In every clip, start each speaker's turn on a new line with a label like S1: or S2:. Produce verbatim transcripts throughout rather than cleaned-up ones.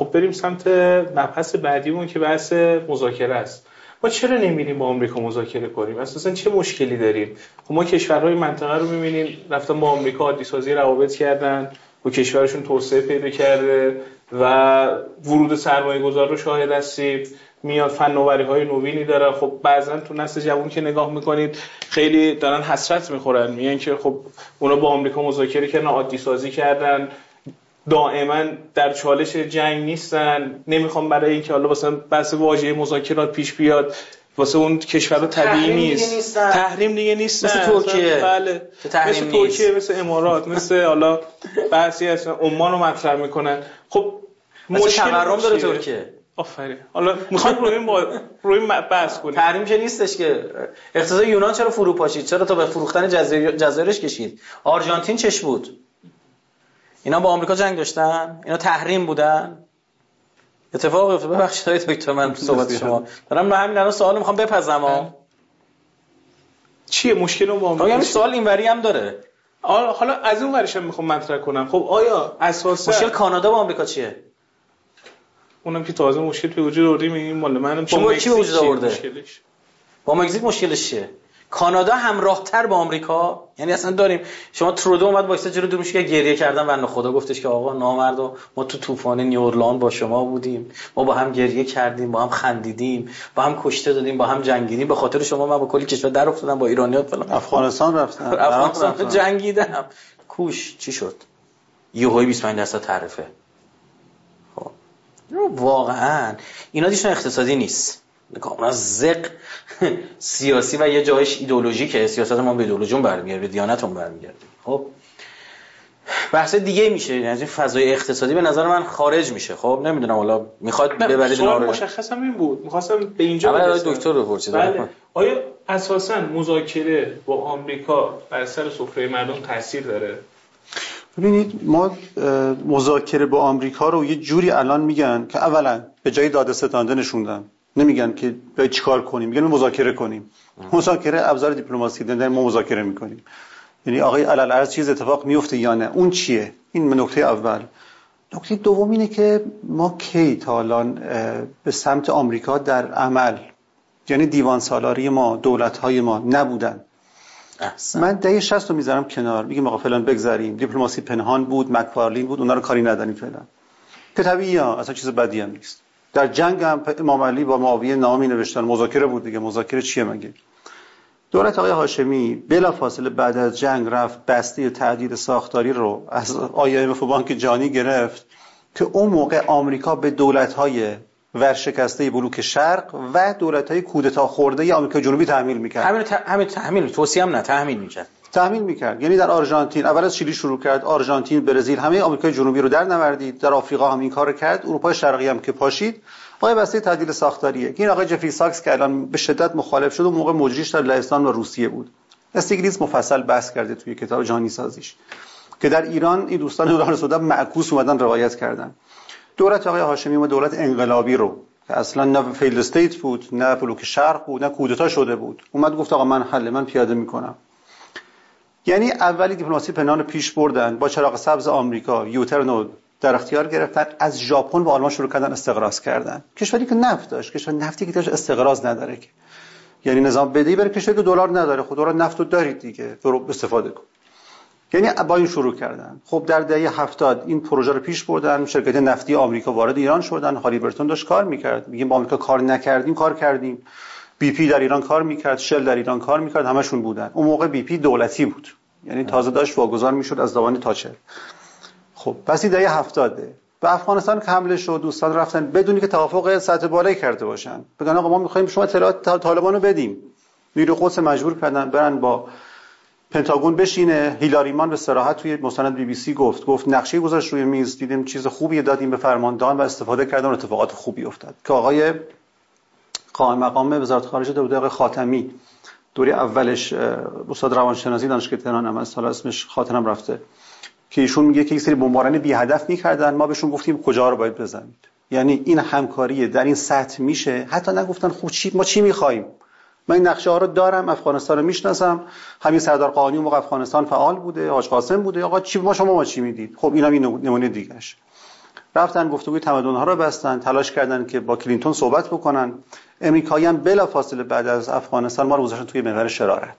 S1: خب بریم سمت مبحث بعدیمون که بحث مذاکره است. ما چرا نمیریم با آمریکا مذاکره کنیم؟ اساسا چه مشکلی داریم؟ خب ما کشورهای منطقه رو می‌بینیم رفتن با آمریکا عادی سازی روابط کردن، با کشورشون توسعه پیدا کرده و ورود سرمایه‌گذار رو شاهد هستیم، میاد فناوری‌های نوینی داره. خب بعضن تو نسل جوان که نگاه میکنید خیلی دارن حسرت میخورن، میگن که خب اونا با آمریکا مذاکره کردن، عادی سازی کردن، دائما در چالش جنگ نیستن، نمیخوام برای اینکه حالا مثلا بحث واژه مذاکرات پیش بیاد واسه اون کشورها طبیعی نیست، تحریم دیگه نیستن،
S2: مثل ترکیه،
S1: بله مثل ترکیه، مثل امارات، مثل حالا بعضی از عمان رو مطرح میکنن. خب
S2: مشکل تورم داره ترکیه.
S1: آفرین. حالا میخوام روی این با روی بحث کنیم.
S2: تحریم که نیستش که. اقتصاد یونان چرا فرو پاشید؟ چرا تا به فروختن جزایر جزایرش کشید؟ آرژانتین چش بود؟ اینا با آمریکا جنگ داشتن؟ اینا تحریم بودن؟ اتفاق افتاد. ببخشید آقای دکتر من صحبت شما دارم من همین الان سوال میخوام بپزم ها.
S1: چیه مشکل با آمریکا؟
S2: آیا سوال اینوری هم داره؟
S1: حالا از اون ورش هم میخوام مطرح کنم. خب آیا اساسا
S2: مشکل کانادا با آمریکا چیه؟
S1: اونم که تازه مشکل به وجود آورده، میگیم مال منم
S2: با مکزیک وجود آورده. با مکزیک مشکلش چیه؟ کانادا همراهتر با آمریکا، یعنی اصلا داریم شما ترودو اومد وایساد جلو دورش که گریه کردن بنده خدا، گفتش که آقا نامردا ما تو طوفان نیورلند با شما بودیم، ما با هم گریه کردیم، با هم خندیدیم، با هم کشته دادیم، با هم جنگیدیم، به خاطر شما من با کلی کشور در افتادم، با ایرانیات فلان،
S3: افغانستان رفتم،
S2: افغانستان جنگیدم، کوش چی شد؟ یهویی بیست و پنج درصد تعرفه. خب واقعا اینا دیشون اقتصادی نیست، کاملا زق سیاسی و یه جایش ایدئولوژیکه. سیاست ما به ایدئولوژیون برمیگرده، به دیانتمون برمیگرده. خب بحث دیگه میشه، یعنی فضای اقتصادی به نظر من خارج میشه. خب نمیدونم حالا میخواد ببرید اینا رو.
S1: مشخصم این بود، می‌خواستم به اینجا
S2: برسم. دکتر بپرسید.
S1: بله. آیا اساساً مذاکره با آمریکا بر سر سفره مردم تاثیر داره؟
S3: ببینید ما مذاکره با آمریکا رو یه جوری الان میگن که اولا به جای داده ستانده نشوندن، نمیگن که باید چیکار کنیم، میگن مذاکره کنیم. مذاکره ابزار دیپلماسی دارن، ما مذاکره میکنیم. یعنی آقای علالعرض چیز اتفاق میفته یا نه، اون چیه؟ این نکته اول. نکته دوم اینه که ما کی تا الان به سمت آمریکا در عمل، یعنی دیوان سالاری ما، دولت‌های ما نبودن. احسن. من دهه شصت رو میذارم کنار، میگم آقا فلان بگذاریم، دیپلماسی پنهان بود، مکفارلین بود، اونا رو کاری نداریم فعلا. که طبیعیه، اصلا چیز بدی هم نیست. در جنگ هم امام علی با معاویه نامی نوشتن، مذاکره بود دیگه. مذاکره چیه مگه؟ دولت آقای هاشمی بلافاصله بعد از جنگ رفت بسته تعدیل ساختاری رو از آی ام اف و بانک جهانی گرفت که اون موقع آمریکا به دولت‌های ورشکسته بلوک شرق و دولت‌های کودتا خورده آمریکا جنوبی تحمیل می‌کرد.
S2: همین ت... همین تحمیل توصیه هم نه تحمیل می‌کرد.
S3: تحمیل می‌کرد. یعنی در آرژانتین اول از چیلی شروع کرد، آرژانتین، برزیل، همه آمریکای جنوبی رو در نوردید. در آفریقا هم این کارو کرد. اروپای شرقی هم که پاشید، آقای بسته تعدیل ساختاریه. این آقای جفری ساکس که الان به شدت مخالف شد، اون موقع مجریش در لهستان و روسیه بود. استیگلیتز مفصل بحث کرده توی کتاب جهانی سازیش که در ایران این دوستان دوران سودا معکوس اومدن روایت کردن. دولت آقای هاشمی ما دولت انقلابی رو که اصلا نه فیلد استیت بود، نه بلوک شرق بود، نه کودتا شده بود، اومد گفت آقا من حل من پیاده میکنم. یعنی اولی دیپلماسی پنهان پیش بردن، با چراغ سبز آمریکا یوترن در اختیار گرفتن، از ژاپن و آلمان شروع کردن استقراض کردن. کشوری که نفت داشت، کشور نفتی که داشت استقراض نداره که. یعنی نظام بدهی برای کشوری که دلار نداره، خود دلار نفت رو دارید دیگه، برو استفاده کن. یعنی با این شروع کردن. خب در دهه هفتاد این پروژه رو پیش بردن، شرکت نفتی آمریکا وارد ایران شدن، هالیبرتون داشت کار میکرد. میگیم با آمریکا کار نکردیم، کار کردیم. بی پی در ایران کار میکرد، شل در ایران کار میکرد، همشون بودن. اون موقع بی پی دولتی بود. یعنی تازه داشت واگذار میشد از زمان تاچر. خب پس این دهه هفتاده به افغانستان که حمله شد، دوستان رفتن بدونی که توافق سطح بالایی کرده باشن، بگن آقا ما می‌خوایم شما اطلاعات طالبان رو بدیم. نیروی قدس مجبور کردن برن با پنتاگون بشینه. هیلاریمان به صراحت توی مستند بی بی سی گفت گفت نقشه گذاشت روی میز، دیدیم چیز خوبی دادیم به فرماندهان و استفاده کردن، اتفاقات خوبی افتاد که آقای قائم مقام وزارت خارجه داوود آقای خاتمی دوره اولش استاد روانشناسی دانشگاه تهران هم از حالا اسمش خاطرم رفته که ایشون میگه که یک سری بمباران بی هدف می‌کردن، ما بهشون گفتیم کجا رو باید بزنید. یعنی این همکاری در این سطح میشه، حتی نگفتن خوب چی ما چی می‌خوایم. من این نقشه ها رو دارم، افغانستان رو میشناسم، همین سردار قانی اون موقع افغانستان فعال بوده، حاج قاسم بوده، آقا چی ما شما ما چی میدید. خب اینم این نمونه دیگه‌اش. رفتن گفتگوی تمدن‌ها رو بستن، تلاش کردن که با کلینتون صحبت بکنن. امریکایی‌ها بلافاصله بعد از افغانستان ما رو گذاشتن توی محور شرارت.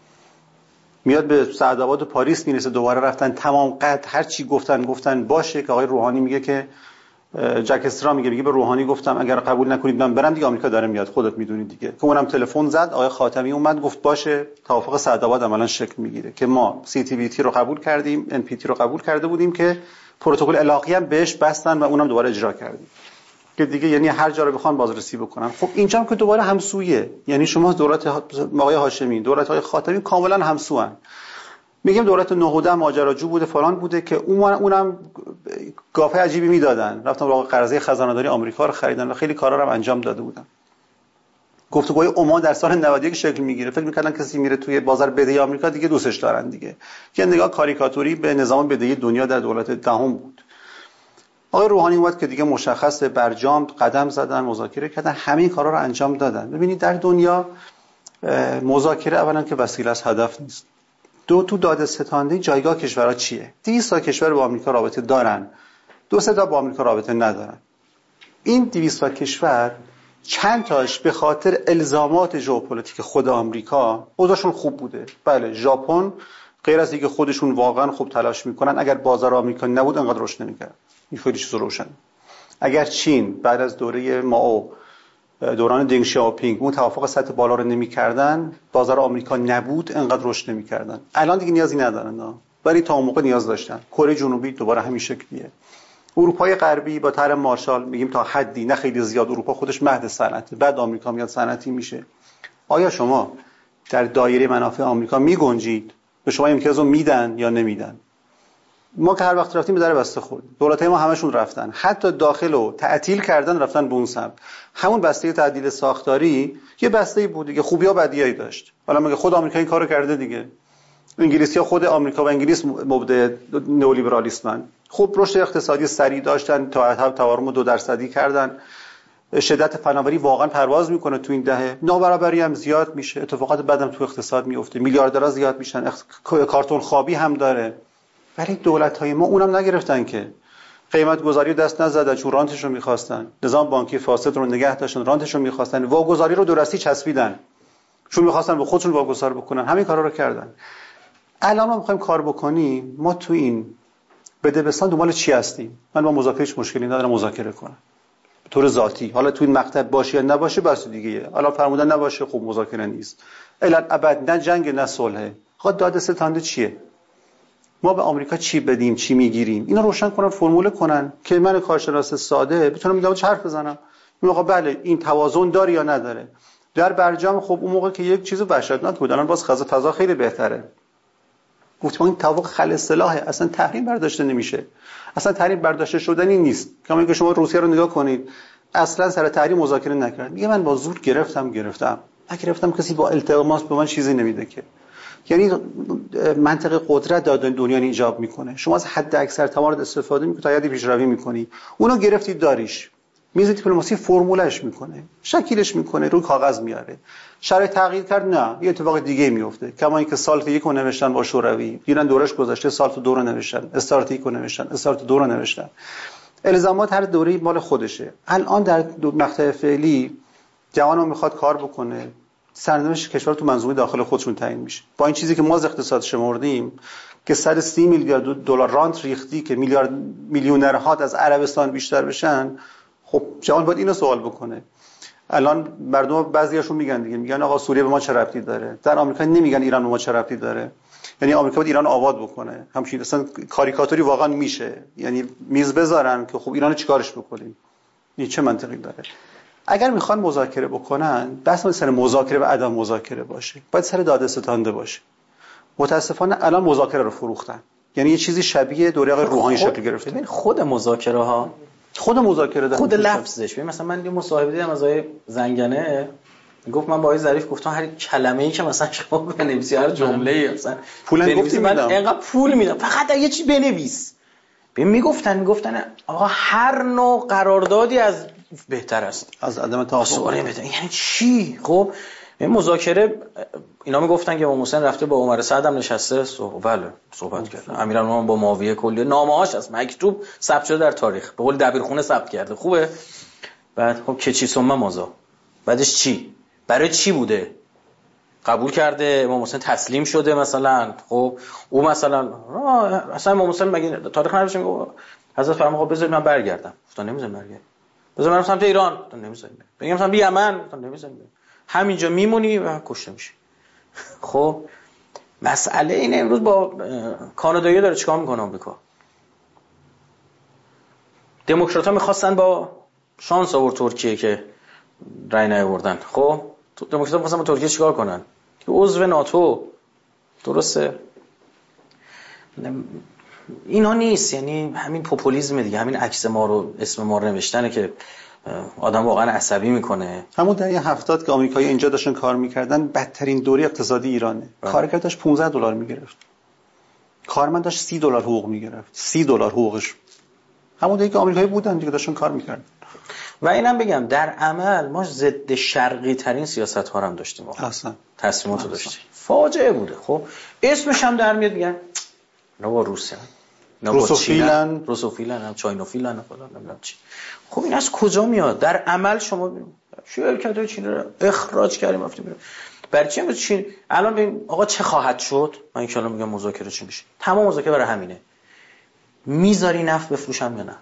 S3: میاد به سعدآباد و پاریس میرسه، دوباره رفتن تمام قد هر چی گفتن گفتن باشه، که آقای روحانی میگه که جک استرا میگه میگه به روحانی گفتم اگر قبول نکنید من برم دیگه، آمریکا داره میاد، خودت میدونی دیگه. که اونم تلفن زد، آقای خاتمی اومد گفت باشه، توافق سعدآباد عملاً شکل میگیره که ما سی تی بی تی رو قبول کردیم، ان پی تی رو قبول کرده بودیم که پروتکل الاغی هم بهش بستن و اونم دوباره اجرا کردیم که دیگه یعنی هر جا رو بخوان بازرسی بکنن. خب اینجا هم که دوباره همسویه، یعنی شما دولت آقای هاشمی، دولت آقای خاتمی کاملا همسوان. میگم دولت نهوده ماجراجو بوده فلان بوده که اون اونم گافه عجیبی میدادن، رفتن واقعا قرضه خزانه‌داری آمریکا رو خریدن و خیلی کارا رو هم انجام داده بودن. گفتگوهای عمان در سال نود و یک شکل میگیره، فکر می‌کردن کسی میره توی بازار بدهی آمریکا دیگه دوستش دارن دیگه، که نگاه کاریکاتوری به نظام بدهی دنیا در دولت دهم بود. آقای روحانی اومد که دیگه مشخصه، برجام قدم زدن، مذاکره کردن، همین کارا رو انجام دادن. ببینید در دنیا مذاکره اولا که وسیله است، هدف نیست. دو تو دادستانی جایگاه کشورها چیه؟ دویست تا کشور با آمریکا رابطه دارن، دو سه تا با آمریکا رابطه ندارن. این دویست تا کشور چند تاش به خاطر الزامات ژئوپلیتیک خود آمریکا اوضاعشون خوب بوده. بله ژاپن غیر از اینکه خودشون واقعا خوب تلاش میکنن، اگر بازار آمریکا نبود انقدر رشد نمیکرد. این خیلی چیز روشن. اگر چین بعد از دوره مائو، دوران دنگ شیائوپینگ، اون توافق سطح بالا رو نمی‌کردن، بازار آمریکا نبود، انقدر رشد نمی‌کردن. الان دیگه نیازی ندارن، ولی تا اون موقع نیاز داشتن. کره جنوبی دوباره همین شکلیه. اروپای غربی با طرح مارشال میگیم تا حدی، نه خیلی زیاد، اروپا خودش مهد صنعته، بعد آمریکا میاد صنعتی میشه. آیا شما در دایره منافع آمریکا میگنجید؟ به شما امتیازو میدن یا نمیدن؟ ما که هر وقت رفتیم به در بسته خوردیم. دولت‌های ما همشون رفتن، حتی داخلو تعطیل کردن، رفتن به اون سمت. همون بسته تعدیل ساختاری یه بسته‌ای بود دیگه، خوبی‌ها بدیایی داشت. حالا میگه خود آمریکا این کارو کرده دیگه. انگلیسی‌ها، خود آمریکا و انگلیس مبدع نئولیبرالیسمن. خوب رشد اقتصادی سریع داشتن، تا تورم دو درصدی کردن. شدت فناوری واقعا پرواز میکنه تو این دهه. نابرابری هم زیاد میشه، اتفاقات بعدم تو اقتصاد میفته، میلیاردرها زیاد میشن، اخ... کارتون خوابی هم داره. ولی دولت‌های ما اونم نگرفتن که قیمت گذاری دست نزدن، چون رانتش رو می‌خواستن. نظام بانکی فاسد رو نگه داشتن، رانتش رو می‌خواستن. واگذاری رو درستی چسبیدن، چون می‌خواستن به خودشون واگذار بکنن. همین کارا رو کردن. الان ما می‌خوایم کار بکنیم. ما تو این بدبستان دنبال چی هستیم؟ من با مذاکره هیچ مشکلی ندارم مذاکره کنم به طور ذاتی. حالا تو این مقطع باشه یا نباشه بس دیگه. حالا فرمودن نباشه، خب مذاکره نیست. الا ابد، نه جنگ نه صلح. خود داد ستانده چیه؟ ما به آمریکا چی بدیم، چی میگیریم؟ اینا روشن کنن، فرموله کنن که من کارشناس ساده بتونم میگم چه حرف بزنم. این موقع بله این توازن داره یا نداره. در برجام خب اون موقع که یک چیز وحشتناک بود، الان باز فضا فضا خیلی بهتره. گفتم این توافق خل اصطلاحه، اصلا تحریم برداشته نمیشه. اصلا تحریم برداشته شدنی نیست. کما اینکه شما روسیه رو نگاه کنید، اصلا سر تحریم مذاکره نکرد. میگه من با زور گرفتم گرفتم. نگرفتم کسی با التماس به من چیزی نمیده که. یعنی منطق قدرت دادن دنیا ایجاب میکنه. شما از حد اکثر توانت استفاده میکنی تا حدی پیشروی میکنی. اونو گرفتید داریش. میز دیپلماسی فرمولش میکنه، شکلش میکنه، روی کاغذ میاره. شرایط تغییر کرد، نه یه اتفاق دیگه میفته. کما اینکه سالت یک رو نوشتن با شوروی، دیدن دورش گذشته، سالت دو رو نوشتن، استارت یک رو نوشتن، استارت دو رو نوشتن. الزامات هر دوره‌ای مال خودشه. الان در مقطع فعلی جوانو میخواد کار بکنه، سرنوشت کشور تو منظومه داخل خودشون تعیین میشه. با این چیزی که ما از اقتصاد شمردیم که صد و سی میلیارد دلار رانت ریختی که میلیارد میلیونرها از عربستان بیشتر بشن، خب جوان باید اینو سوال بکنه. الان مردم بعضیاشون میگن دیگه، میگن آقا سوریه به ما چه ربطی داره؟ در آمریکا نمیگن ایران به ما چه ربطی داره. یعنی آمریکا باید ایران آباد بکنه. همین اصلا کاریکاتوری واقعا میشه. یعنی میز بذارن که خب ایرانو چیکارش بکنیم؟ این چه منطقی داره؟ اگر میخوان مذاکره بکنن، بس سر مذاکره و عدم مذاکره باشه، باید سر داده ستانده باشه. متاسفانه الان مذاکره رو فروختن. یعنی یه چیزی شبیه دوره آقای روحانی شکل گرفته.
S2: ببین خود مذاکره ها،
S3: خود مذاکره داره،
S2: خود لفظش. ببین مثلا من یه مصاحبه دیدم از آقای زنگنه، گفت من با آقای ظریف گفتم هر کلمه‌ای که مثلا شما بنویسی، هر جمله‌ای مثلا
S3: پول گفتی
S2: من
S3: میدم،
S2: اینقدر پول میدم، فقط یه چیز بنویس. ببین میگفتن میگفتن آقا هر نوع قراردادی از بهتر است
S3: از عدم توافق.
S2: یعنی چی؟ خب این مذاکره اینا میگفتن که امام حسین رفته با عمر سعد هم نشسته صحبت بله صحبت کرد. امیرالمومنین با معاویه کلی نامه‌هاش از مکتوب ثبت شده در تاریخ، به قول دبیرخونه ثبت کرده. خوبه. بعد خب که چی ثم مازا، بعدش چی؟ برای چی بوده؟ قبول کرده امام حسین تسلیم شده مثلا. خب او مثلا اصلا امام حسین مگه تاریخ نوشته میگه حضرت فرمود بذار من برگردم، گفتن نمیذارم برگردم، بذار برم سمت ایران، گفتن نمیذارم، بگم سمت یمن، گفتن نمیذارم، همینجا میمونی و کشته میشی. خب مسئله اینه امروز با کانادایی داره چیکار میکنه آمریکا؟ دموکرات‌ها میخواستن با شانس آورد ترکیه که رای نیاوردن. خب دموکرات‌ها میخواستن با ترکیه چیکار کنن؟ که عضو ناتو. درسته؟ اینا نیست، یعنی همین پوپولیسم دیگه، همین عکس ما رو اسم ما رو نوشتنه که آدم واقعا عصبی میکنه.
S3: همون دهه هفتاد که آمریکایی اینجا داشتن کار میکردن بدترین دوره اقتصادی ایرانه. کارگر داشت پانزده دلار میگرفت، کارمند داشت سی دلار حقوق میگرفت، سی دلار حقوقش. همون دهه که آمریکایی بودن دیگه داشتن کار میکردن.
S2: و اینم بگم در عمل ما ضد شرقی ترین سیاست ها هم داشتیم،
S3: اصلا
S2: تصمیماتو داشتیم، فاجعه بوده. خب اسمش هم در میاد میگن نه با روسیه، نه با
S3: روسوفیلن،
S2: روسوفیلن هم چاینوفیلن فلان نمیدونم چی. خب این از کجا میاد؟ در عمل شما شرکت‌های چین رو اخراج کردیم رفتیم بیرون. برای چی امروز چین الان ببین آقا چه خواهد شد؟ من ان شاءالله میگم مذاکره چی میشه. تمام مذاکره برای همینه. میذاری نفت بفروشم یا نه؟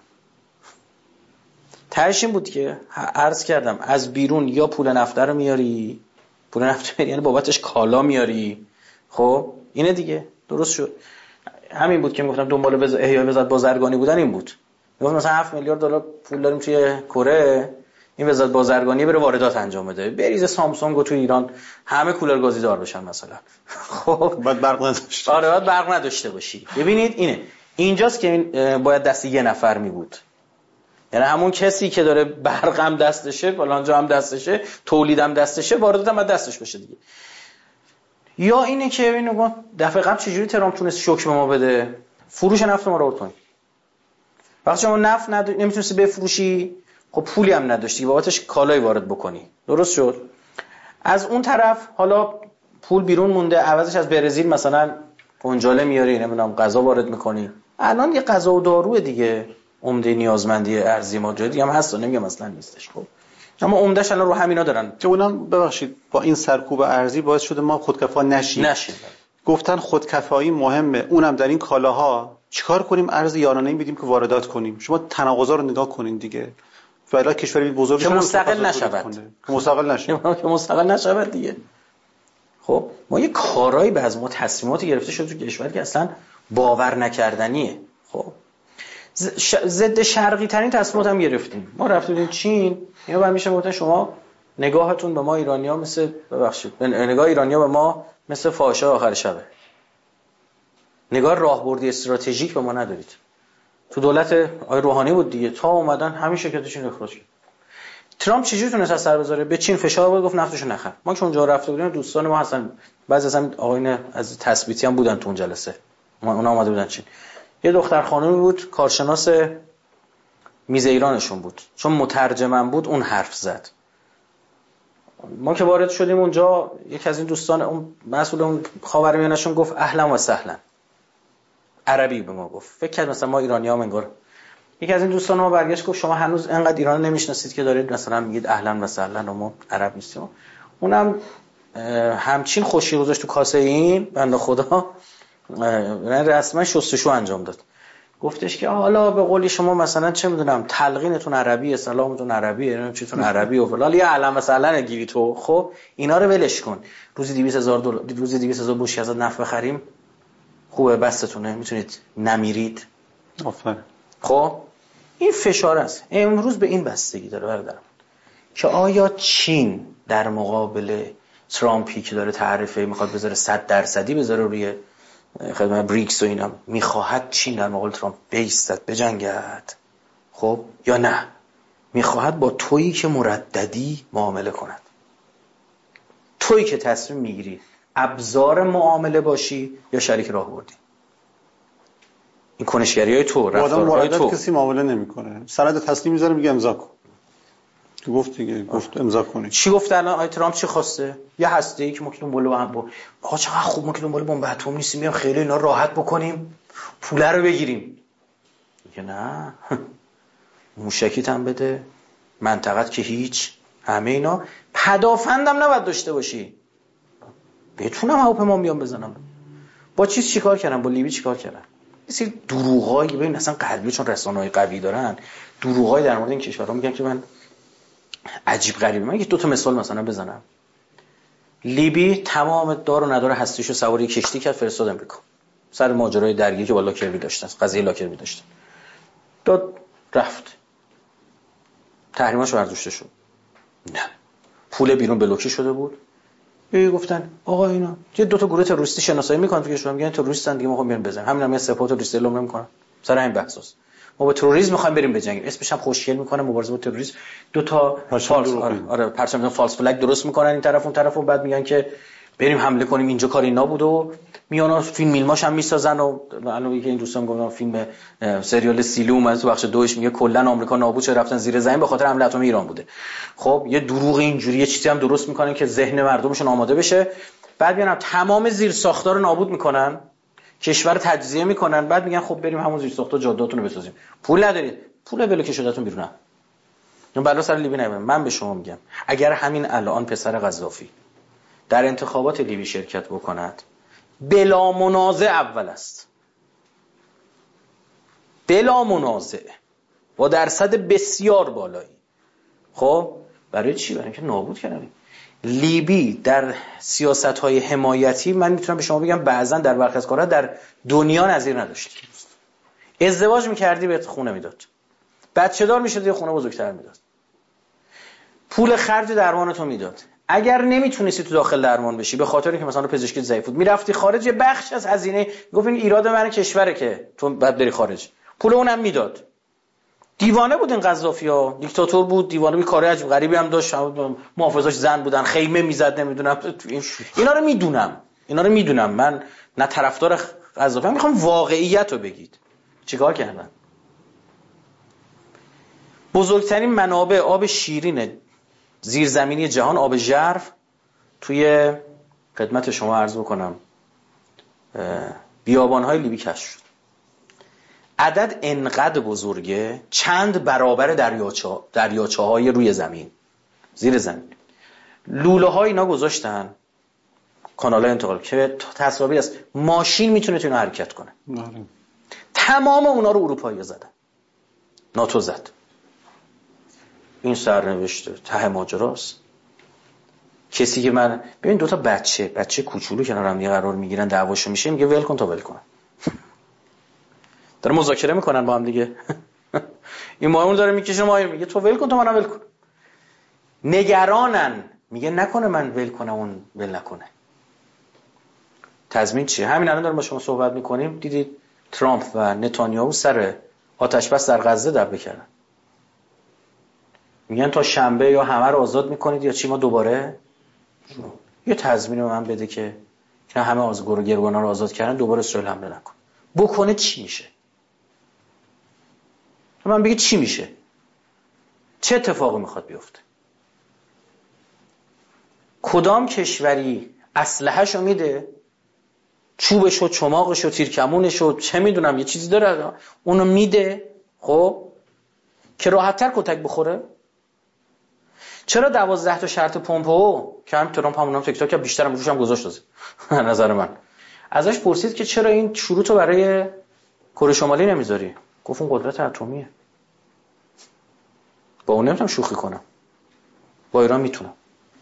S2: تهش این بود که عرض کردم از بیرون یا پول نفت رو میاری، پول نفت یعنی بابتش کالا میاری. خب اینه دیگه، درست شد. همین بود که میگفتم دنبال وز... احیای وزارت بازرگانی بودن این بود. میگفتم مثلا هفت میلیارد دلار پول داریم توی کره، این وزارت بازرگانی بره واردات انجام بده، بریز سامسونگ و تو ایران همه کولر گازی دار بشن مثلا. خب
S3: بعد برق نداشته.
S2: آره بعد برق نداشته باشی. ببینید اینه، اینجاست که این باید دست یه نفر می بود. یعنی همون کسی که داره برق هم دستشه، فلانجا هم دستشه، تولیدم دستشه، واردات هم دستش بشه دیگه. یا اینه که ببینید دفعه قبل چجوری ترامپ تونست شوک به ما بده؟ فروش نفت ما رو آورد پایین. وقتی شما نفت ند... نمیتونستی بفروشی، خب پولی هم نداشتی بابتش کالای وارد بکنی. درست شد؟ از اون طرف حالا پول بیرون مونده، عوضش از برزیل مثلا گنجاله میاری، نمیدونم غذا وارد میکنی. الان یه غذا و دارو دیگه عمده نیازمندی ارزی ما جای دیگه هم هست، نمیگم اصلا نیستش. خب اما عمدهش الان رو همینا دارن
S3: که اونم ببخشید با این سرکوب ارزی باعث شده ما خودکفا نشیم.
S2: نشیم.
S3: گفتن خودکفایی مهمه، اونم در این کالاها چیکار کنیم؟ ارز یارانه‌ای میدیم که واردات کنیم. شما تناقضا رو نگاه کنین دیگه. فعلا کشوری بزرگ
S2: که مستقل نشود،
S3: که مستقل نشه،
S2: که مستقل نشود دیگه. خب ما یه کارایی به از ما تصمیماتی گرفته شده تو کشور که اصلا باور نکردنیه. خب ضد شرقی ترین تصمیمات هم گرفتیم. ما رفتیم چین، اینا بعد میشه گفتن شما نگاهتون به ما ایرانی‌ها مثل ببخشید نگاه ایرانی‌ها به ما مثل فاحشه آخر شبه. نگاه راهبردی استراتژیک به ما ندارید. تو دولت آقای روحانی بود دیگه، تا اومدن همین شرکتشون اخراج کرد. ترامپ چجوری تونست از سر بذاره؟ به چین فشار آورد، گفت نفتشو نخر. ما که اونجا رفته بودیم دوستان ما هستن، بعضی از هم آقایون از تثبیتی هم بودن تو اون جلسه، اونا اومده بودن چین. یه دختر خانومی بود، کارشناس میز ایرانشون بود، چون مترجمم بود اون حرف زد. ما که وارد شدیم اونجا، یک از این دوستان اون مسئول اون خاورمیانه‌شون گفت اهلا و سهلا، عربی به ما گفت. فکر کرد مثلا ما ایرانی‌ها انگار. یک از این دوستان ما برگشت گفت شما هنوز انقدر ایران نمیشناسید که دارید مثلا میگید اهلا و سهلا و ما عرب نیستیم. اونم همچین خوشی گذاشت تو کاسه این بنده خدا، رسما شستشو انجام داد. گفتش که حالا به قولی شما مثلا چه میدونم تلقینتون عربیه، سلامتون عربیه، نمیدونم چیتون عربی و فلان، یه علم مثلا گیری تو. خب اینا رو ولش کن. روزی دویست هزار دلار روزی دویست هزار بوشی ازت نفت بخریم خوبه، بستتونه، میتونید نمیرید.
S3: آفرین.
S2: خب این فشار است امروز به این بستگی داره برادرم که آیا چین در مقابل ترامپی که داره تعرفه میخواد بذاره صد درصدی بذاره روی خدمت بریکس و اینا، میخواهد چین در مقابل ترامپ بیستد بجنگد، خب یا نه میخواهد با تویی که مرددی معامله کند، تویی که تصمیم میگیری ابزار معامله باشی یا شریک راهبردی. این کنشگری های تو، رفتارهای تو.
S3: کسی معامله نمیکنه، سند تسلیم میذاره میگه امضا کن. گفت دیگه، گفت امضا کنید.
S2: چی گفت الان آقای ترامپ؟ چی خواسته؟ یه هسته‌ای که ما که دنبال با با آقا چقدر خوب ما که دنبال بمب اتم نیستیم، میام خیلی اینا راحت بکنیم پوله رو بگیریم. میگه نه موشکیت هم بده، منطقت که هیچ، همه اینا پدافندم نباید داشته باشی، بتونم هواپیما بیام بزنم. با چیز چیکار کردن؟ با لیبی چیکار کردن؟ یه سری دروغایی، ببین اصلا غربی چون رسانه‌های قوی دارن، دروغایی در مورد این کشورها میگن که من عجیب غریبه. من یه دو تا مثال مثلا بزنم. لیبی تمام دار و ندار هستیشو سوار کشتی کرد فرستاد امریکا سر ماجرای درگیری که با لاکربی داشتن، قضیه لاکربی داشتن، داد رفت، تحریماش برداشته شد. نه پول بیرون بلوکه شده بود. یه گفتن آقا اینا یه دو تا گروه تروریستی شناسایی میکنن که شما میگن تروریستن دیگه، ما خب میریم بزنیم، همین هم یه سپاه تروریستی اعلام نمیکنن، سر همین بحثاست. ما با تروریسم میخوایم بریم بجنگیم، اسمش هم خوشگل میکنه مبارزه با تروریسم. دو تا فالس آره, آره پرچم فالس فلگ درست میکنن این طرف اون طرف و بعد میگن که بریم حمله کنیم، اینجا کاری نبود و میانا فیلم میلماش هم میسازن. و الان که این دوستان گفتن فیلم سریال سیلوم از بخش دوش میگه کلا آمریکا نابود شد رفتن زیر زمین به خاطر حمله اتمی ایران بوده. خب یه دروغ اینجوری یه چیزی هم درست میکنن که ذهن مردمشون آماده بشه، بعد میان تمام زیر ساختار رو نابود میکنن، کشور تجزیه میکنن، بعد میگن خب بریم همون زیر ساختار جاده‌هاتون رو بسازیم. پول ندارید، پول بلوکه شدهتون بیرون. من بلا سر لیبی نمیبرم. من به شما میگم اگر همین الان پسر قذافی در انتخابات لیبی شرکت بکند بلا منازع اول است، بلا منازع با درصد بسیار بالایی. خب برای چی؟ برای اینکه نابود کردن لیبی در سیاست‌های حمایتی. من میتونم به شما بگم بعضا در برخی از کارها در دنیا نظیر نداشتی. ازدواج میکردی بهت خونه میداد، بچه دار میشدی یه خونه بزرگتر میداد، پول خرج درمانتو میداد. اگر نمیتونستی تو داخل درمان بشی به خاطر اینکه مثلا پزشکی ضعیف بود میرفتی خارج، یه بخش از هزینه گفت این ایراد من کشوره که تو بعد بری خارج، پول اونم میداد. دیوانه بود این قذافی‌ها، دیکتاتور بود، دیوانه بود، کار عجیب غریبی هم داشت، محافظاش زن بودن، خیمه میزد، نمیدونم اینا رو میدونم، اینا رو میدونم. من نه طرفدار قذافی ام، میخوام واقعیت رو بگید. چیکار کردن؟ بزرگترین منابع آب شیرین زیرزمینی جهان، آب ژرف، توی خدمت شما عرض بکنم بیابان‌های لیبی کشف شد. عدد انقدر بزرگه چند برابر دریاچه دریاچه‌های روی زمین، زیر زمین. لوله‌های اینا گذاشتن کانال‌های انتقال که تصاویر است، ماشین میتونه تو اینا حرکت کنه. ناریم. تمام اونا رو اروپایی‌ها زدن، ناتو زد. این سرنوشته ته ماجراست. کسی که من ببین دو تا بچه بچه کوچولو کنار هم دیگه قرار میگیرن دعواشو میشه، میگه ول کن تا ول کن. داره مذاکره میکنن با هم دیگه. این ماهمون داره میکشه ماهی میگه تو ول کن تا منم ول کن. نگرانن، میگه نکنه من ول کنم اون ول نکنه. تضمین چیه؟ همین الان داریم با شما صحبت میکنیم دیدید ترامپ و نتانیاهو سر آتش بس در غزه دعوا کردن. میگن تا شنبه یا همه رو آزاد میکنید یا چی، ما دوباره یه تضمین رو من بده که اینا همه از گروگان‌ها رو آزاد کردن دوباره اسرائیل حمله نکنه. بکنه چی میشه؟ من بگید چی میشه؟ چه اتفاقی میخواد بیفته؟ کدام کشوری اسلحه‌شو میده؟ چوبشو، چماقشو، تیرکمونشو، چه میدونم یه چیزی داره اونو میده، خب که راحت‌تر کتک بخوره؟ چرا دوازده تا شرط پومپئو که هم ترامپ همونم تیک تاک بیشتر هم روش هم گذاشت داده نظر من ازش پرسید که چرا این شروطو برای کره شمالی نمیذاری؟ گفت اون قدرت اتمیه، با اون نمیتونم شوخی کنم، با ایران میتونم.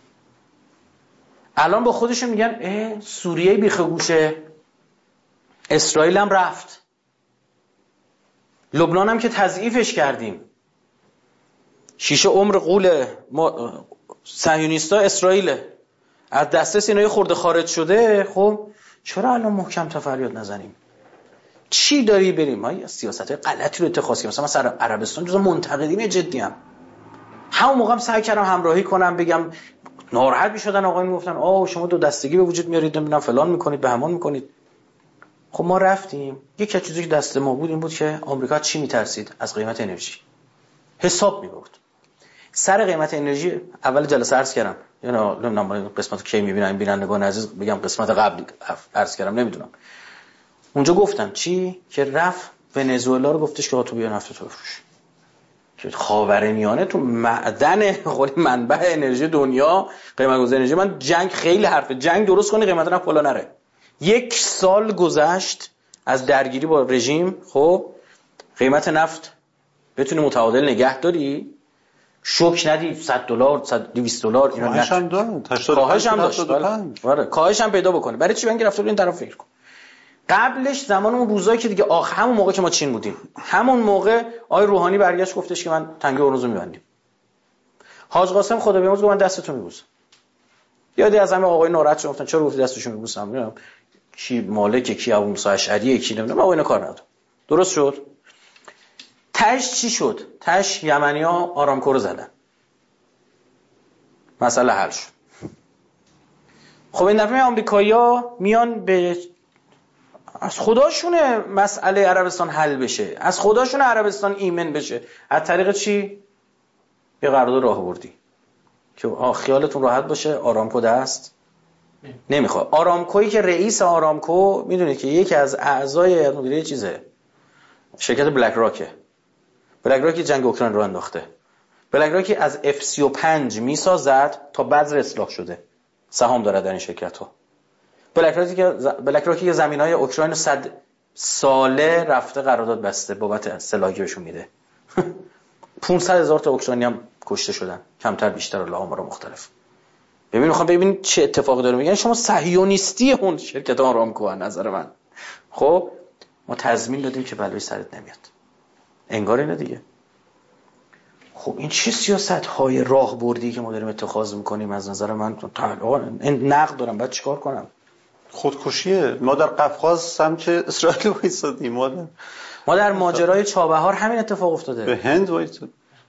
S2: الان با خودشون میگن اه سوریه بیخ گوشه، اسرائیل هم رفت، لبنان هم که تضعیفش کردیم، شیشه عمر قول ما صهیونیستا اسرائیل از دسترس اینا خورده خارج شده. خب چرا الان محکم تا فریاد نزنیم؟ چی داری بریم؟ ما سیاست‌های غلطی رو اتخاذ کردیم. مثلا سر عربستان جزو منتقدین جدی ام. همون موقع هم سعی کردم همراهی کنم، بگم ناراحت می‌شدن آقا میگفتن آه شما دو دستگی به وجود میارید، نمیدونم فلان میکنید، به همان میکنید. خب ما رفتیم، یک از چیزی که دست ما بود این بود که آمریکا چی میترسید؟ از قیمت انرژی. حساب می‌برد. سر قیمت انرژی اول جلسه عرض کردم، یعنی نمیدونم قسمت کی میبینن بینندگان عزیز، بگم قسمت قبل عرض کردم نمیدونم. اونجا گفتم چی که رفت ونزوئلا رو گفتش که تو بیا نفت تو بفروش، که خاورمیانه تو معدن خود منبع انرژی دنیا قیمت گذاری انرژی. من جنگ خیلی حرفه، جنگ درست کنی قیمت نفت بالا نره. یک سال گذشت از درگیری با رژیم، خب قیمت نفت بتونی متعادل نگه داری، شوک ندی، صد دلار صد دویست دلار اینا
S3: کاهش هم داد،
S2: کاهش هم داشت، آره کاهش هم پیدا بکنه. برای چی بنگ رفته این طرف فکر کن. قبلش زمان اون روزایی که دیگه آخ همون موقع که ما چین بودیم، همون موقع آقای روحانی برگشت گفتش که من تنگه هرمز رو می‌بندیم. حاج قاسم خدا بیامرز گفت من دستتون میبوسم. یادی از همه آقای ناراحت شدن گفتن چرا گفتی دستشون میبوسم؟ نمیدونم کی مالک کی ابو موسی اشعری کی نمیدونم، ما اینا کار ندارم. درست شد. تاش چی شد؟ تاش یمنی‌ها آرامکو رو زدن. مسئله حل شد. خب این دفعه آمریکایی‌ها میان به از خداشونه مسئله عربستان حل بشه، از خداشونه عربستان ایمن بشه. از طریق چی؟ یه قرارداد راهبردی که خیالتون راحت باشه آرامکو دست نمیخواد. آرامکویی که رئیس آرامکو میدونید که یکی از اعضای مدیره چیزه شرکت بلک راکه. بلک راکی جنگ اوکراین رو انداخته. بلک راکی از اف سی و پنج میسازد تا بذر اصلاح شده، سهام داره در این شرکت ها. بلک راکی که بلک راکی که زمینای اوکراین صد ساله رفته قرارداد بسته بابت سلاحی که بهشون میده. پانصد هزار تا اوکراینی هم کشته شدن، کمتر بیشتر الله آمار مختلف. ببین میخوام ببینید چه اتفاقی داره میگن. شما صهیونیستی اون شرکت آرامکو از نظر من. خب ما تضمین دادیم که بلوی سرت نمیاد. انگار اینه دیگه. خب این چه سیاست‌های راهبردی که ما داریم اتخاذ میکنیم از نظر من این نقد دارم. بعد چیکار کنم؟
S3: خودکشیه. ما در قفقاز سمت اسرائیل وایسادیم، ما در
S2: ما در ماجرای چابهار همین اتفاق افتاده.
S3: به هند وایساد.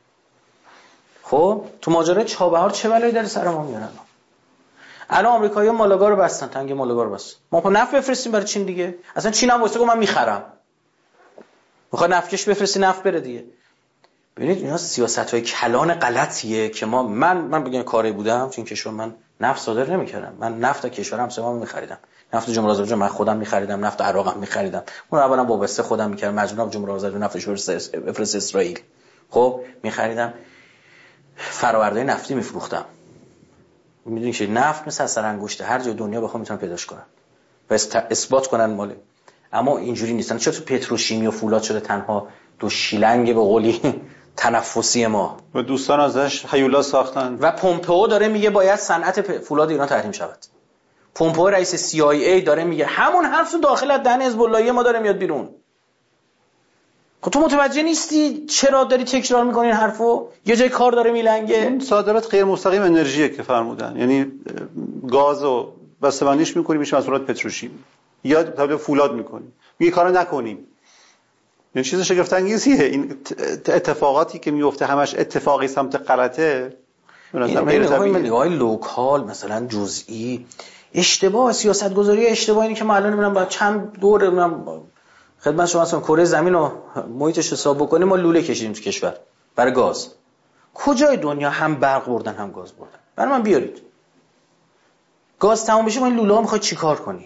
S2: خب تو ماجرای چابهار چه بلایی داره سر ما میارن؟ الان آمریکایی‌ها مالاگا رو بستن، تنگ مالاگا رو بستن. ما نفت بفرستیم برای چین دیگه. اصلا چین هم واسه گفت من میخرم. میخواد نفتکش بفرستی نفت بره دیگه. ببینید اینا سیاست‌های کلان غلطیه که ما من من بگم کاری بودم چون کشور من نفت صادر نمی‌کردم. من نفت کشورم سوام می‌خریدم. نفت جمهوری آذربایجان من خودم می‌خریدم، نفت عراقم می‌خریدم. اون اولا وابسته خودم می‌کردم، مجبورم جمهوری آذربایجان نفتش بفرست اسرائیل. خب می‌خریدم، فرآورده نفتی می‌فروختم. می‌دونید که نفت مثل سر انگشته هر جای دنیا بخوام میتونن پیداش کنن و اثبات کنن مال. اما اینجوری نیستن. چرا تو پتروشیمی و فولاد شده تنها دو شیلنگ به قولی تنفسی ما
S3: و دوستان ازش هیولا ساختن
S2: و پومپئو داره میگه باید صنعت فولاد ایران تحریم شود. پومپئو رئیس سی آی ای داره میگه همون حرف تو داخل از دهن حزب اللهی ما داره میاد بیرون. خب تو متوجه نیستی چرا داری تکرار میکنی این حرفو؟ یه جای کار داره میلنگه.
S3: این صادرات غیر مستقیم انرژیه که فرمودن، یعنی گازو بسته‌بندیش میکنی میشه محصولات پتروشیمی یا تولید فولاد میکنی. میگه کارو نکنیم. این چیز شگفت انگیزیه. این اتفاقاتی که میفته همش اتفاقی سمت غلطه.
S2: این نگاه لوکال مثلا جزئی اشتباه سیاست گذاری اشتباه. اینی که ما الان میبینم با چند دور میبینم خدمت شما مثلا کره زمین رو محیطش حساب بکنیم ما لوله کشیدیم تو کشور برای گاز. کجای دنیا هم برق بردن هم گاز بردن؟ برای من بیارید. گاز تموم بشه ما این لوله ها میخواد چیکار کنی؟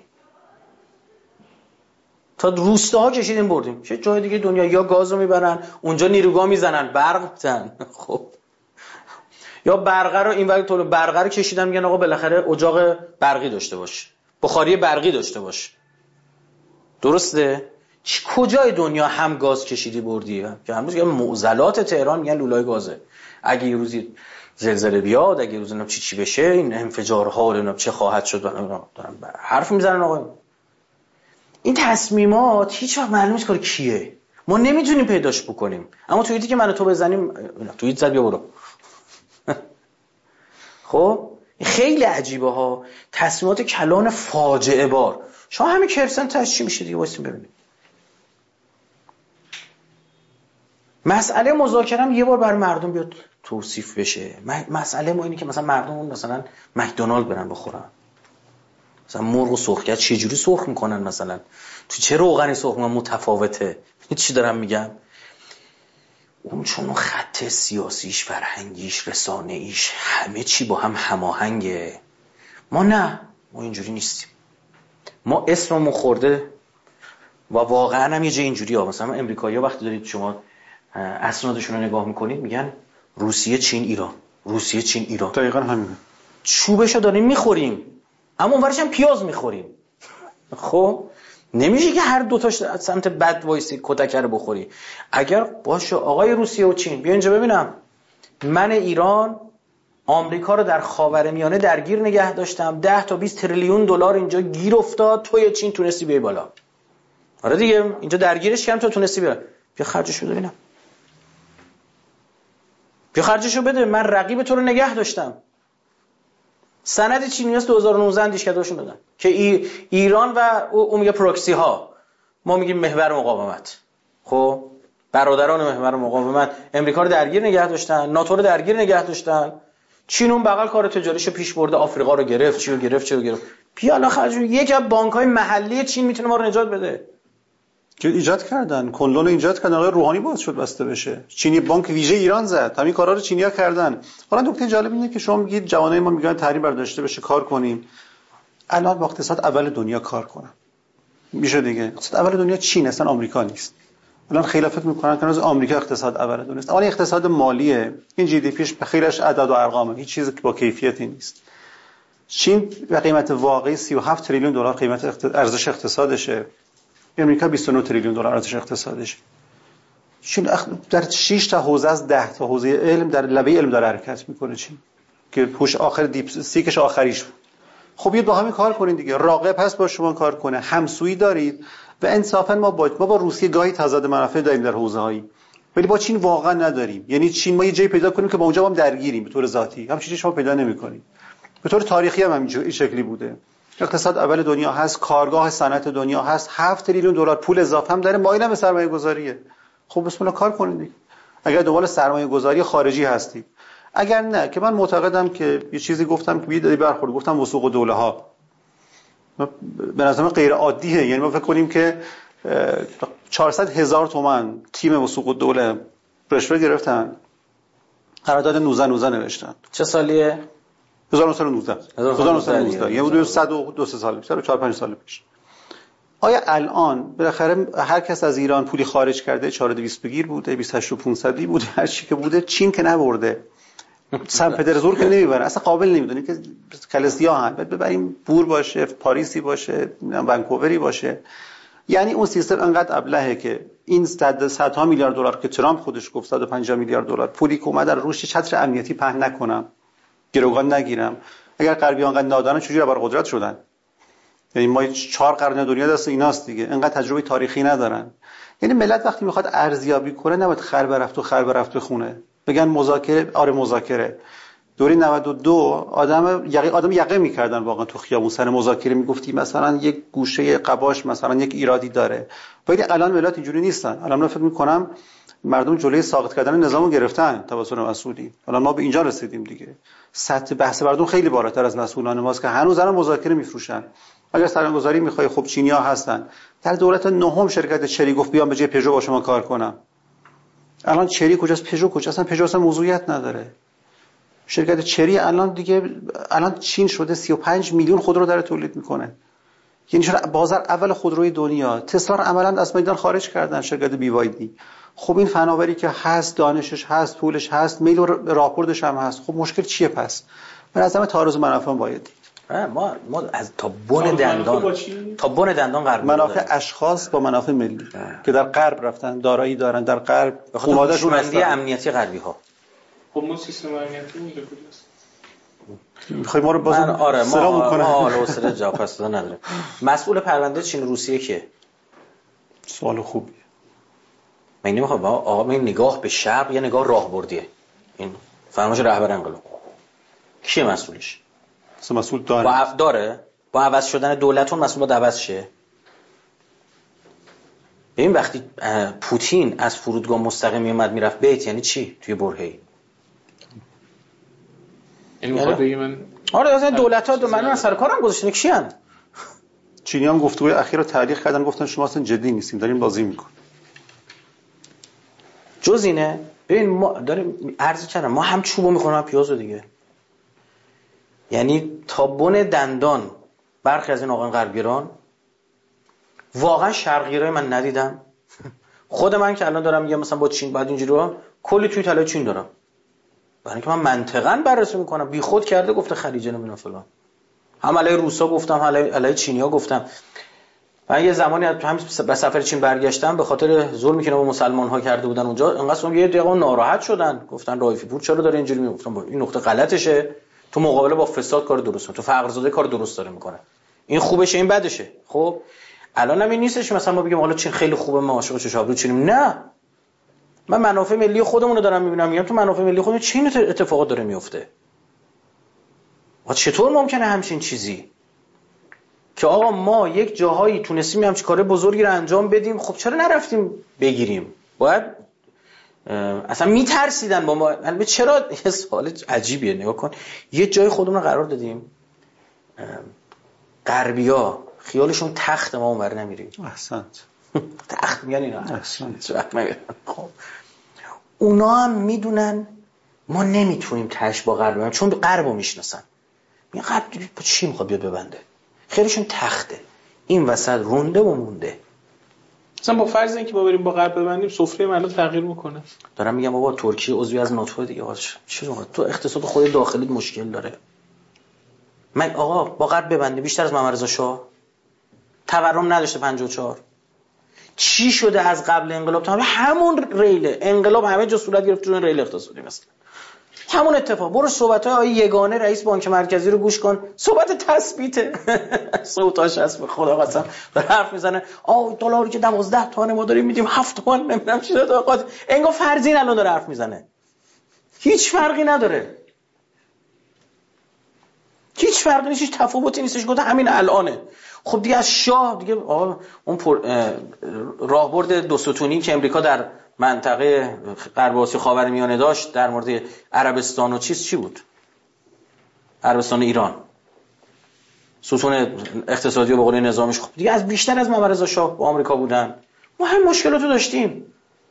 S2: تا روستاها کشیدیم بردیم. چه جای دیگه دنیا یا گاز رو میبرن اونجا نیروگاه میزنن برق میزنن. خب یا برقه رو این وقت تو برقه رو کشیدن میگن آقا بالاخره اجاق برقی داشته باش، بخاری برقی داشته باش. درسته؟ کجای دنیا هم گاز کشیدی بردی؟ که هنوز میگن معضلات تهران میگن لولای گازه. اگه یه روزی زلزله بیاد، اگه یه روزی چی چی بشه، این انفجارها و چه خواهد شد دارن حرف میزنن آقا. این تصمیمات هیچ وقت معلوم نیست کار کیه. ما نمیتونیم پیداش بکنیم. اما توییتی که من و تو بزنیم توییت زد بیا برو. خب خیلی عجیبه ها. تصمیمات کلان فاجعه بار. شما همین کرسن تاش چی میشه دیگه واسه ببینید. مسئله مذاکره یه بار بر مردم بیاد توصیف بشه. مسئله ما اینه که مثلا مردم مثلا مکدونالد برن بخورن. مثلا مرغ و سرخ کرد چه جوری سرخ میکنن، مثلا تو چه روغنی سرخ میکنن متفاوته. چی دارم میگم؟ اون چون خط سیاسیش، فرهنگیش، رسانه‌ایش، همه چی با هم هماهنگه. ما نه، ما اینجوری نیستیم. ما اسممون خورده و واقعا هم یه جای اینجوری ها. مثلا امریکایی‌ها وقتی دارید شما اسنادشون رو نگاه میکنید میگن روسیه، چین، ایران، روسیه، چین، ایران.
S3: دقیقاً همینه.
S2: چوبشو داریم میخوریم، اما اونورش هم پیاز میخوریم. خب نمیشه که هر دو تاش از سمت بد وایسی کتک رو بخوری. اگر باشه آقای روسیه و چین بیا اینجا ببینم، من ایران آمریکا رو در خاورمیانه درگیر نگه داشتم، ده تا بیست تریلیون دلار اینجا گیر افتاد، توی چین تونستی بیای بالا. آره دیگه اینجا درگیرش کردم، تو تونستی بیا. بیا خرجشو بده ببینم. بیا خرجشو بده، من رقیب تو رو نگه داشتم. سند چینی است دو هزار و نوزده اندیش کرداشون دادن که ای ایران و اون میگه پروکسی ها، ما میگیم محور مقاومت. خب برادران محور مقاومت امریکا رو درگیر نگه داشتن، ناتو رو درگیر نگه داشتن، چین اون بغل کار تجاریشو پیش برده، آفریقا رو گرفت، چی رو گرفت، چی رو گرفت. پیالا خرج یک از بانک‌های محلی چین میتونه ما رو نجات بده.
S3: که ایجاد کردن، کنلون ایجاد کردن، آقای روحانی باعث شد بسته بشه. چینی بانک ویژه ایران زد. همین کارا رو چینی‌ها کردن. حالا نکته جالب اینه که شما میگید جوانای ما میگن تحریم برداشته بشه کار کنیم. الان با اقتصاد اول دنیا کار کنن. میشه دیگه. اقتصاد اول دنیا چین اصلا آمریکا نیست. الان خیلی فکر میکنن که از آمریکا اقتصاد اول دنیا است. اون اقتصاد مالیه. این جی دی پیش به خیلیش عدد و ارقامه. هیچ چیزی که با کیفیتی نیست. چین به قیمت واقعی سی و هفت تریلیون دلار قیمت ارزش اقتصادشه. امریکا بیست و نه تریلیون دلار ارزش اقتصادش. چین در شش تا حوزه از ده تا حوزه علم در لبه علم داره حرکت میکنه چین که پوش آخر دیپ سیکش آخریش بود. خب یه با همین کار کنین دیگه. راقب هست با شما کار کنه، همسویی دارید و انصافا ما با ما با روسیه گاهی تضاد منافع داریم در حوزه‌هایی، ولی با چین واقعا نداریم. یعنی چین ما یه جایی پیدا کنیم که با اونجا هم درگیریم به طور ذاتی، همین چیزی شما پیدا نمی‌کنید. به طور تاریخی هم این شکلی بوده. اقتصاد اول دنیا هست، کارگاه صنعت دنیا هست، هفت تریلیون دلار پول اضافه هم داره، مایل به سرمایه گذاریه. خب بسم الله کار کنید دیگه. اگر دنبال سرمایه گذاری خارجی هستید، اگر نه که من معتقدم که یه چیزی گفتم که بیاد برخورد گفتم وثوق دوله ها به نظر غیر عادیه. یعنی ما فکر کنیم که چهارصد هزار تومان تیم وثوق دوله رشوه گرفتن، قرارداد نوزده نوزده نوشتن.
S2: چه سالیه؟
S3: هزار و نهصد و نوزده هزار و نهصد و نوزده یعنی حدود صد و دو سال پیش، چهار پنج سال پیش. آیا الان بالاخره هر کس از ایران پولی خارج کرده چهارصد و دویست بگیر بوده، بیست و هشت و پانصد بوده، هر چی که بوده، چین که نبرده، سن پترزبورگ که نمیبره، اصلا قابل نمیدونی که کلسیا هم ببریم بور باشه، پاریسی باشه، ونکووری باشه. یعنی اون سیستم انقدر ابلهه که این صدها میلیارد دلار که ترامپ خودش گفت صد و پنجاه میلیارد دلار پولی که اومد روش چتر امنیتی پهن نکنم، گروگان نگیرم. اگر غربیان انقدر نادانن چجوری بر قدرت شدن؟ یعنی ما چهار قرن دنیا دست ایناست دیگه، انقدر تجربه تاریخی ندارن. یعنی ملت وقتی میخواد ارزیابی کنه نباید خر برفت و خر برفت خونه بگن مذاکره. آره مذاکره دوره نود و دو آدم یقه آدم یقه میکردن واقعا تو خیابون سر مذاکره میگفتی مثلا یک گوشه قباش مثلا یک ایرادی داره، ولی الان ملت اینجوری نیستن. الان من فکر میکنم مردم جلوی ساقط کردن نظامو گرفتن توسط مسئولین. الان ما به اینجا رسیدیم دیگه. سطح بحث مردم خیلی بالاتر از مسئولان ماست که هنوز دارن مذاکره میفروشن. اگر سرمایه‌گذاری میخوای خب چینی‌ها هستن. در دولت نهم شرکت چری گفت بیام به جای پژو با شما کار کنم. الان چری کجاست؟ پژو کجاست؟ اصلا پژو اصلا موضوعیت نداره. شرکت چری الان دیگه الان چین شده سی و پنج میلیون خودرو داره تولید میکنه. یعنی شده بازار اول خودروی دنیا. تسلا رو عملاً از میدان خارج کردن شرکت بی وای دی. خب این فناوری که هست، دانشش هست، پولش هست، میل و راپوردش هم هست. خب مشکل چیه پس؟ به نظر تعارض منافع باید دید.
S2: ما ما از تا بن دندان تا بن دندان غرب
S3: منافع اشخاص با منافع ملی اه. که در غرب رفتن دارایی دارن، در غرب
S2: خانواده‌شون هستن. امنیتی غربی ها.
S1: خب ما سیستم امنیتی میگه کجاست؟
S3: میخوای ما رو باز
S2: آره سلام میکنه. ما حوصله جواب پس دادن نداره. مسئول پرونده چین روسیه کیه؟
S3: سوال خوبیه.
S2: من نمیخوام آقا من نگاه به شرق یا نگاه راهبردیه. این فرمایش رهبر انقلاب. کیه مسئولش؟
S3: مسئول داره.
S2: با اف داره. با عوض شدن دولتون مسئول با عوض شه. ببین وقتی پوتین از فرودگاه مستقیم میومد میرفت بیت یعنی چی توی برهه‌ای؟
S1: یعنی میخواد بگی من
S2: آره اصلا دولت‌ها دو منو سر کارم گذاشتن کیان؟
S3: چینی‌ها هم گفتگوی اخیر رو تعلیق کردن گفتن شما اصلا جدی نیستین دارین بازی میکنین.
S2: جز اینه ببین ما داریم عرض کردم ما هم چوبو میخوریم هم پیازو دیگه. یعنی تا بن دندان برخی از این آقایان غربگران واقعا شرقگرای من ندیدم. خود من که الان دارم میگم مثلا با چین بعد اینجوری رو کلی توی طلای چین دارم، برای اینکه من منطقاً بررسی میکنم. بی خود کرده گفته خلیج نمیدونم فلان، هم علیه روسا گفتم هم علیه چینیا گفتم. من یه زمانی تو همین به سفر چین برگشتم به خاطر ظلمی که با مسلمان ها کرده بودن اونجا، انقدر اون یه دقیقه ناراحت شدن، گفتن رایفی پور چرا داره اینجوری میگفتم این نقطه غلطشه، تو مقابله با فساد کار درست میکنه، تو فقرزاده کار درست داره میکنه، این خوبشه این بدشه. خب الان هم این نیستش مثلا ما بگیم حالا چین خیلی خوبه ما عاشق چشابرو چینیم، نه، من منافع ملی خودمون رو دارم میبینم، میگم تو منافع ملی خودمون چین اتفاقات داره میفته. و چطور ممکنه همچین چیزی که آقا ما یک جاهایی تونستیم همچین کار بزرگی رو انجام بدیم، خب چرا نرفتیم بگیریم؟ باید اصلا میترسیدن با ما. البته چرا، یه سوال عجیبیه، نگاه کن یه جای خودمون رو قرار دادیم، غربیا خیالشون تخت ما اونور نمیریم.
S3: احسنت.
S2: تخت میگن اینا.
S3: احسنت.
S2: خب اونا هم میدونن ما نمیتونیم تش با غرب بریم، چون غربو میشناسن. میگن غرب چی میخواد بیاد ببنده؟ خیلیشون تخته، این وسط رونده و مونده.
S1: مثلا با فرض اینکه ما بریم با غرب ببندیم سفره مردم تغییر میکنه.
S2: دارم میگم بابا ترکیه عضوی از ناتو دیگه، چه تو اقتصاد خود داخلی مشکل داره. من آقا با غرب ببندیم بیشتر از محمد رضا شاه تورم نداشته پنجاه و چهار. چی شده از قبل انقلاب تا همون ریل انقلاب همه جا صورت گرفت، تو ریل اقتصادی مثلا همون اتفاق. برو صحبت‌های آقای یگانه رئیس بانک مرکزی رو گوش کن، صحبت تثبیته. صوتاش هست به خدا قسم داره حرف میزنه، آ دلاری که دوازده تومن ما داریم میدیم هفت تومن نمیدونم چی داد، انگار فرضین الان داره حرف میزنه. هیچ فرقی نداره، هیچ فرقی نیست، هیچ تفاوتی نیستش. گفت همین الانه. خب دیگه از شاه دیگه آقا اون راهبرد دو ستونی که امریکا در منطقه غرب آسیا خاورمیانه داشت در مورد عربستان و چیز چی بود؟ عربستان و ایران ستون اقتصادی و به قول نظامش خب دیگه از بیشتر از محمد رضا شاه با آمریکا بودن. ما هم مشکلاتو داشتیم.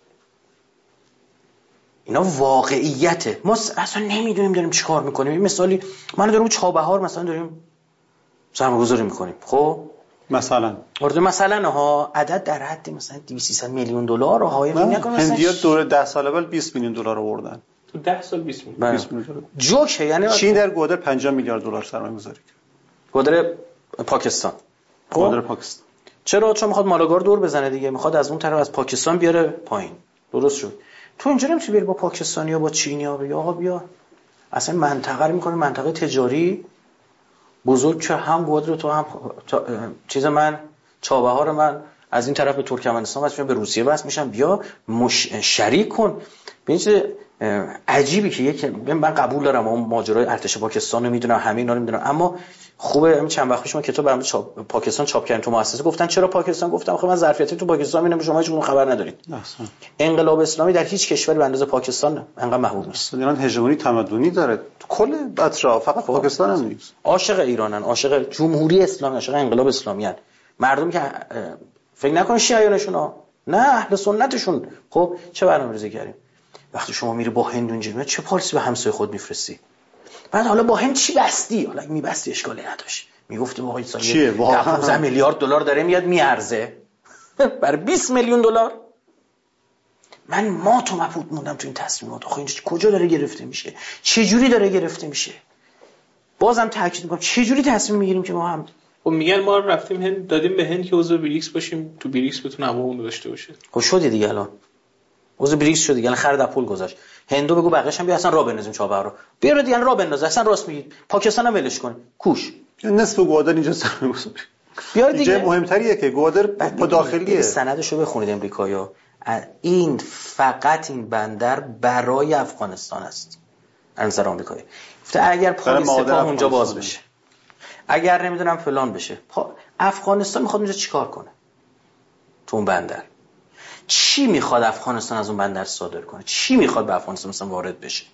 S2: اینا واقعیته، ما اصلا نمیدونیم داریم چیکار میکنیم. این مثالی ما داریم چابهار مثلا داریم سرمایه‌گذاری میکنیم. خب
S3: مثلا
S2: ورده مثلا ها عدد در حد مثلا دویست سیصد میلیون دلار رو های فکر نکنم مثلا
S3: هندیا دور ده سال اول بیست میلیون دلار آوردن.
S1: تو ده سال بیست میلیون
S3: بیست میلیون دلار.
S2: جوکه. یعنی
S3: چین در گودر پنجاه میلیارد دلار سرمایه‌گذاری کرد.
S2: گودر پاکستان.
S3: گودر پاکستان.
S2: چرا؟ چون میخواد مالاگار دور بزنه دیگه، میخواد از اون طرف از پاکستان بیاره پایین. درست شد. تو اینجوری نمیتونی بری با پاکستانیا با چینیا بگی آقا بیا اصلا منطقه رو میکنه منطقه تجاری بزرگ که هم گودر تو هم تا... چیز من چابهار من از این طرف به ترکمنستان واسه به روسیه واسه میشم، بیا مش... شریک کن. ببین چه عجیبی که یک من قبول دارم اون ماجرای ارتش پاکستان رو میدونم، همه اینا رو میدونم، اما خوبه همین چند وقت پیش ما کتاب برام چاپ پاکستان چاپ کردن تو مؤسسه، گفتن چرا پاکستان؟ گفتم خب من ظرفیتی تو پاکستان میبینم شما هیچ خبر ندارید. اصلا انقلاب اسلامی در هیچ کشوری به اندازه پاکستان انقدر محبوب نیست.
S3: ایران هژمونی تمدنی داره تو کل اطراف، فقط پاکستان هم نیست.
S2: عاشق ایرانن، عاشق جمهوری اسلامی، عاشق انقلاب اسلامی ان. مردم که فکر نکن شیعیانشون ها، نه اهل سنتشون. خب چه برنامه‌ریزی کردیم؟ وقتی شما میری با هند اونجوری چه پالیسی به همسایه خود میفرستی؟ بعد حالا با هند چی بستی؟ حالا میبستی اشکالی نداشت. میگفت واقعا سالی پانزده میلیارد دلار داره میاد میارزه برای بیست میلیون دلار. من ما تو مبهوت موندم تو این تصمیمات. آخه اینجا کجا داره گرفته میشه؟ چه جوری داره گرفته میشه؟ بازم تاکید میکنم چه جوری تصمیم میگیریم که ما هم
S1: خب میگن ما رفتیم هند دادیم به هند که عضو بریکس باشیم، تو بریکس بتونه همون داشته باشه.
S2: خب شدی دیگه، الان عضو بریکس شد دیگه، الان خرید پول گذاشت. هندو بگو بقیه‌ش هم بیا اصلا راه بندازیم چابهار رو. بیار دیگه راه بنداز. اصلا راست میگی. پاکستان هم ولش کن. کوش.
S3: نصف گودر اینجا سرمایه‌گذاری.
S2: بیار دیگه.
S3: جای مهمتریه که گودر با داخلیه.
S2: سندشو بخونید امریکایا. این فقط این بندر برای افغانستان است. انظر آمریکایی. گفته اگر پای سپاه اونجا باز بشه، اگر نمیدونم فلان بشه، افغانستان میخواد اونجا چیکار کنه؟ تو اون بندر چی میخواد افغانستان از اون بندر صادر کنه؟ چی میخواد به افغانستان مثلا وارد بشه؟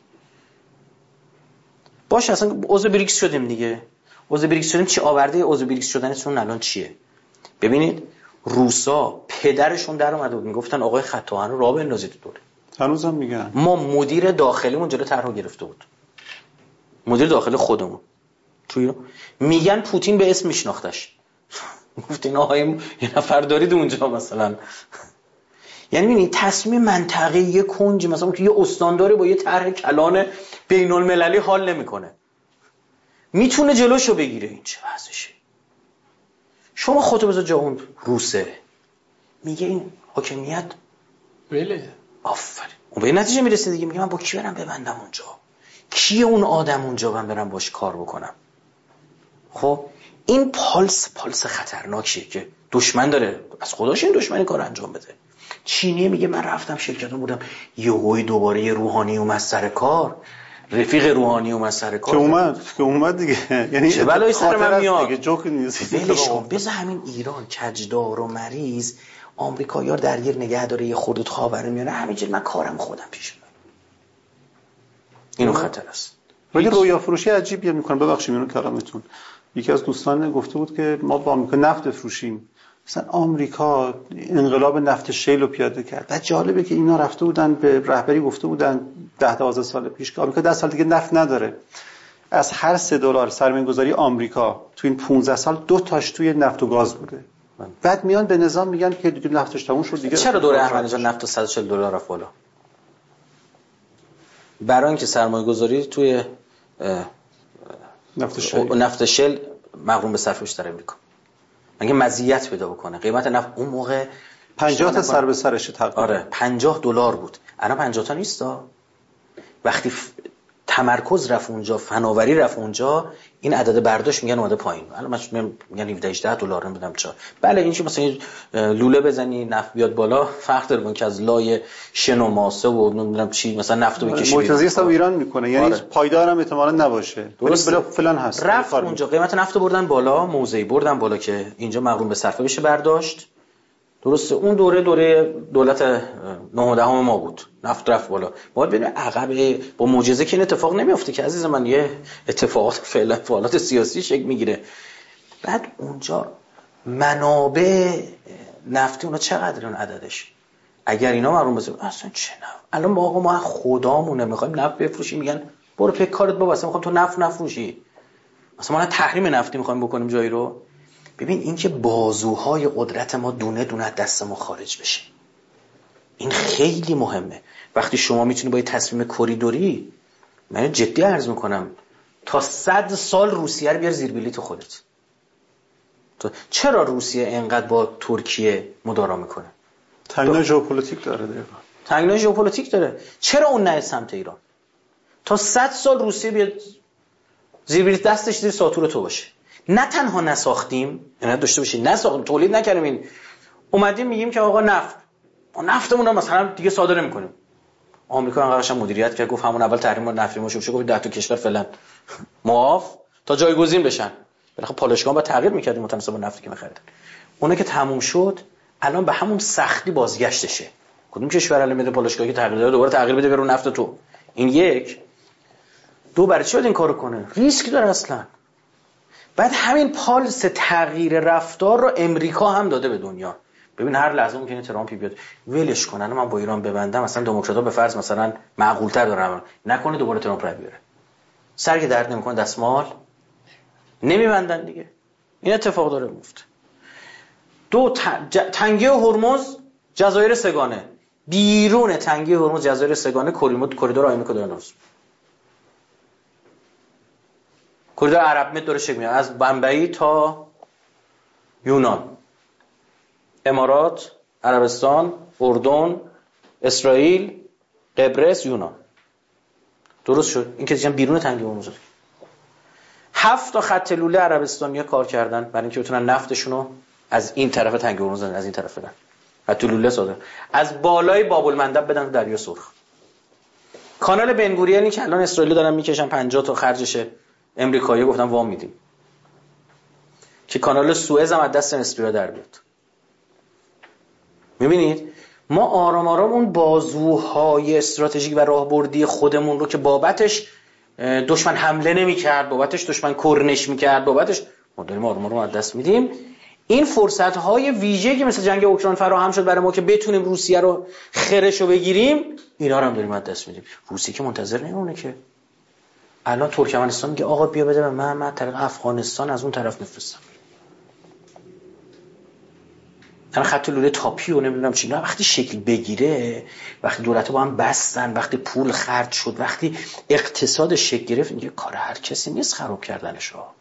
S2: باشه اصلا عضو بریکس شدیم دیگه. عضو بریکس شدیم، چی آورده عضو بریکس شدنشون الان چیه؟ ببینید روسا پدرشون در اومده بود میگفتن آقای خطاهن رو راه بندازید دوره.
S3: هنوزم میگن.
S2: ما مدیر داخلیمون جلو طرحو گرفته بود، مدیر داخلی خودمون توی میگن پوتین به اسم میشناختش. گفت این آقای یه نفر دارید اونجا مثلا. یعنی ببینید تصمیم منطقه‌ای یه کنج مثلا که یه استانداری با یه طرح کلان بین المللی حال نمیکنه، میتونه جلوشو بگیره. این چه وضعشه؟ شما خودت بذار جا اون روسه، میگه این حاکمیت
S1: بله
S2: آفرین، اون به نتیجه میرسه دیگه، میگه من با کی برم ببندم اونجا، کیه اون آدم اونجا من برم باش کار بکنم. خب این پالس پالس خطرناکیه که دشمن داره از خودش این دشمنی کار انجام بده. چینی میگه من رفتم شرکتون بودم، یهویی دوباره یه روحانی اومد سر کار، رفیق روحانی اومد سر کار
S3: که اومد که اومد دیگه، یعنی
S2: چه بلایی سر من میاد
S3: دیگه، جوک نیست.
S2: ولش کن، بذار همین ایران کجدار و مریض آمریکایی‌ها درگیر نگه داره، یه خورده خاورمیانه همینجوری من کارم خودم پیش میبرم. اینو خطر است.
S3: ولی رویا فروشی عجیبیه میکنه. ببخشید اینو کلامتون. یکی از دوستان گفته بود که ما با آمریکا نفت بفروشیم. مثلا آمریکا انقلاب نفت شیل رو پیاده کرد. بعد جالبه که اینا رفته بودن به رهبری گفته بودن ده دوازده سال پیش که آمریکا ده سال دیگه نفت نداره. از هر سه دلار سرمایه‌گذاری آمریکا تو این پانزده سال دو تاش توی نفت و گاز بوده. بعد میان به نظام میگن که دیگه نفتش تموم شد دیگه.
S2: چرا دوره احمدی جان نفت صد و چهل دلار رفت بالا؟ برای اینکه سرمایه‌گذاری توی
S3: نفت شیل
S2: نفت شیل مغروم به صرف بیشتر امریکا، مگه مزیت پیدا بکنه. قیمت نفت اون موقع
S3: پنجاه تا سر به سرشه تقریبا.
S2: آره پنجاه دلار بود، الان پنجاه تا نیستا. وقتی ف... تمرکز رفت اونجا، فناوری رفت اونجا، این عدد برداشت میگن اومده پایین. الان من میگن هفده هجده دلار نمیدونم چرا. بله این چه مثلا لوله بزنی نفت بیاد بالا فرق داره با که از لای شن و ماسه و نمیدونم چی مثلا نفتو بکشی.
S3: مرتضی است ایران میکنه، یعنی
S2: آره.
S3: پایدارم احتمالاً نباشه. بلا فلان هست.
S2: رفت اونجا قیمت نفت بردن بالا، موضعی بردن بالا که اینجا مغروم به صرفه بشه برداشت. درسته اون دوره دوره دولت نهدهم ما بود، نفت رفت بالا. باید ببینیم عقب با معجزه که این اتفاق نمیافته که عزیز من، یه اتفاقات فعلا فعالات سیاسی شکل میگیره. بعد اونجا منابع نفتی اونا چقدر اون عددش؟ اگر اینا مغروم بشه اصلا چه نفت. الان ما آقا ما خدامونه میخوایم نفت بفروشیم، میگن برو پک کارت بابا، اصلا میخوام تو نفت نفروشی، مثلا ما تحریم نفتی میخوایم بکنیم جایی رو. ببین این که بازوهای قدرت ما دونه دونه دست ما خارج بشه، این خیلی مهمه. وقتی شما میتونی با یه تصمیم کریدوری، من جدی عرض میکنم، تا صد سال روسیه رو بیار زیر بلیط خودت. تو چرا روسیه اینقدر با ترکیه مدارا میکنه؟
S3: تنگنا ژئوپلیتیک داره دیگه.
S2: تنگنا ژئوپلیتیک داره. چرا اون نه سمت ایران؟ تا صد سال روسیه بیاد زیر بلیط دستش زیر ساتور تو باشه. نه تنها نساختیم، یعنی داشته باشیم، نساختیم، تولید نکردیم، این اومدیم میگیم که آقا نفت نفتمون رو مثلا دیگه صادر نمی‌کنیم. آمریکا انقدرش مدیریت کرد، گفت همون اول تحریم نفتی ماشو بشه، گفت ده تا کشور فعلا معاف تا جایگزین بشن. بالاخره پالایشگاه با تغییر می‌کردیم متناسب با نفتی که می‌خریدن. اون که تموم شد، الان به همون سختی بازگشتشه. کدوم کشور الان میده پالایشگاهی که تغییر داره دوباره تغییر بده بره نفت تو؟ این یک. دو برای چی باید این کارو کنه؟ ریسک داره اصلا. بعد همین پالس تغییر رفتار رو امریکا هم داده به دنیا. ببین هر لحظه ممکنه ترامپی بیاد ولش کنن، من با ایران ببندم، مثلا دموکرات‌ها به فرض مثلا معقول‌تر دارن، نکنه دوباره ترامپ رو بیاره، سر که درد نمی‌کنه دستمال نمیبندن دیگه. این اتفاق داره میفته. دو تنگه هرمز جزایر سگانه، بیرون تنگه هرمز جزایر سگانه کریدور آیمکو داره درست، کریدور عرب مت داره شکل میگیره، از بمبئی تا یونان، امارات، عربستان، اردن، اسرائیل، قبرس، یونان. درست شد؟ این که دیگه بیرون تنگه هرمز. هفت تا خط لوله عربستانی‌ها کار کردن برای اینکه بتونن نفتشونو از این طرف تنگه هرمز از این طرف بدن. خط لوله صادر از بالای باب المندب بدن دریا سرخ. کانال بنگوریانی که الان اسرائیل دارن میکشن پنجاه تا خرجشه، امریکایی‌ها گفتن وام میدیم که کانال سوئز هم از دست اسرائیل در بیاد. میبینید ما آرام آرام اون بازوهای استراتژیک و راهبردی خودمون رو که بابتش دشمن حمله نمی‌کرد، بابتش دشمن کرنش می‌کرد، بابتش ما داریم آرام آرام از دست میدیم. این فرصت‌های ویژه‌ای مثل جنگ اوکراین فراهم شد برای ما که بتونیم روسیه رو خرش رو بگیریم، اینا رو هم داریم از دست میدیم. روسیه که منتظر نمیمونه که. الان ترکمنستان میگه آقا بیا بده من من طریق افغانستان از اون طرف میفرستم. الان خط لوله تاپی و نمیدونم چی، نه وقتی شکل بگیره، وقتی دولت‌ها با هم بستن، وقتی پول خرج شد، وقتی اقتصاد شکل گرفت، دیگه کار هر کسی نیست خراب کردنش ها.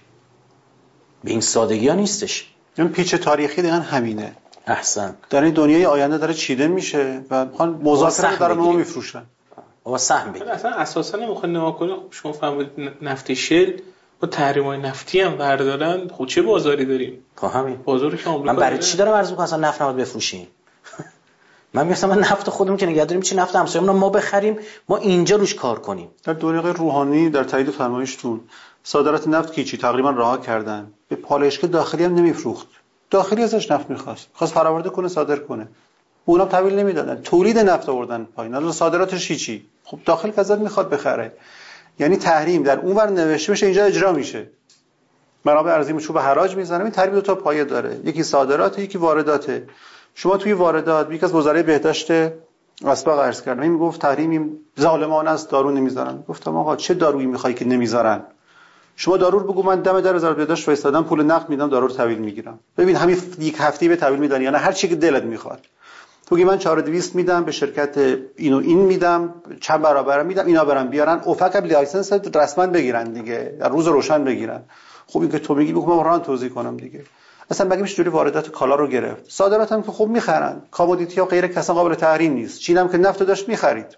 S2: به این سادگی ها نیستش.
S3: این پیچ تاریخی دقیقاً همینه.
S2: احسن.
S3: در این دنیای آینده داره چیده میشه و میخوان مذاکره رو دارن ما میفروشن.
S2: بابا سهم بگیر.
S1: اصلا اساسا نمیخواد نگاه کنه. خب شما فهمید نفت شل با تحریم‌های نفتی هم بردارن، خب چه بازاری داریم؟
S2: خب همین
S1: بازاری که آمریکا
S2: من برای چی دارم عرض می‌کنم اصلا نفت نباید بفروشیم؟ من میگم من نفت خودمون که نگه داریم، چی نفت همسایه‌مون ما بخریم، ما اینجا روش کار کنیم.
S3: در دوره روحانی در تایید فرمایشتون صادرات نفت کیچی تقریبا رها کردن، به پالایشگاه داخلی هم نمیفروخت. داخلی ازش نفت می‌خواست، خواست فرآورده کنه صادر کنه. اونا تحویل نمیدادن، تولید نفت آوردن پایین، حالا صادراتش هیچی. خب داخل ازت میخواد بخره. یعنی تحریم در اونور نوشته میشه، اینجا اجرا میشه. منابع ارزی چوب حراج میزنه. این تحریم دو تا پایه داره، یکی صادرات، یکی وارداته. شما توی واردات یکی از وزرای بهداشت اسبق عرض کردم، این میگفت تحریم ظالمانه است، دارو نمیذارن. گفتم آقا چه دارویی میخوای که نمیذارن؟ شما دارو رو بگو، من دم در وزارت بهداشت وایسادم، پول نقد میدم، دارو رو تحویل میگیرم. ببین همین یک هفته به تحویل میدن، یعنی هر چی که دلت میخواد. تو من چهار و دویست میدم به شرکت اینو این میدم، چند برابر میدم، اینا برن بیارن اوفق لایسنس رسما بگیرن دیگه، در روز روشن بگیرن. خب این که تو میگی بگو من ران توضیح کنم دیگه. اصلا بگیم چجوری واردات کالا رو گرفت. صادرات هم که خب میخرن، کامودیتی ها غیر کسا قابل تحریم نیست. چین هم که نفت داشت میخرید،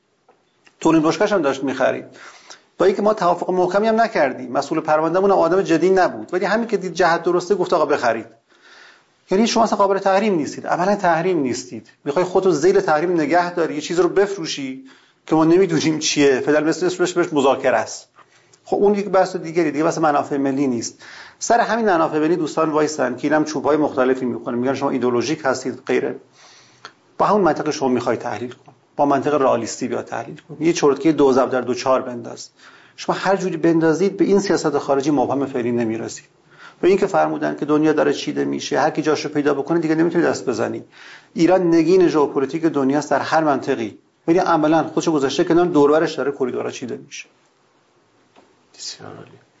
S3: تولید بشکش هم داشت میخرید. با اینکه ما توافق محکمی هم نکردیم، مسئول پروندهمون هم آدم جدی نبود، ولی همین که دید جهت درسته گفت آقا بخرید. یعنی شما اصلا قابل تحریم نیستید، اولا تحریم نیستید، میخوای خودتو ذیل تحریم نگه داری، یه چیزی رو بفروشی که ما نمیدونیم چیه، فعلا مثل اسمش بهش مذاکره است. خب اون یک بحث دیگری دیگه، بحث منافع ملی نیست. سر همین منافع ملی دوستان وایسن که اینم چوبای مختلفی میکنه، میگن شما ایدئولوژیک هستید غیره. با همون منطق شما میخوای تحلیل کن، با منطق رئالیستی بیا تحلیل کن. یه چرتکی دو ضرب در دو چهار بنداز. شما هر جوری بندازید به این سیاست خارجی مبهم فعلی نمیرسید. به این که فرمودن که دنیا داره چیده میشه، هر کی جاشو پیدا بکنه دیگه نمیتونه دست بزنی. ایران نگین ژئوپلیتیک دنیاست در هر منطقی، ولی عملاً خودشو گذاشته کنار، دور و برش داره کریدورها چیده میشه.
S1: بسیار عالی.